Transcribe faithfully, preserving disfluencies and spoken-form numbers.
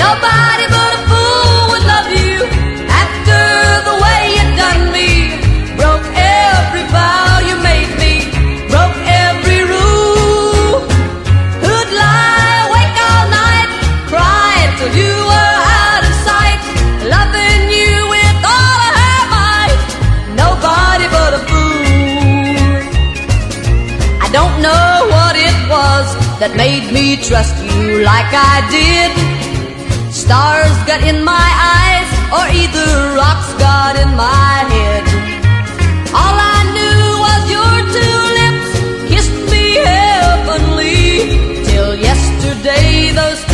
Nobody but a fool would love you after the way you done me. Broke every vow you made me, broke every rule. Who'd lie awake all night, crying till you were out of sight, loving you with all of her might. Nobody but a fool. I don't know what it was that made me trust you like I did. Stars got in my eyes, or either rocks got in my head. All I knew was your two lips kissed me heavenly, till yesterday those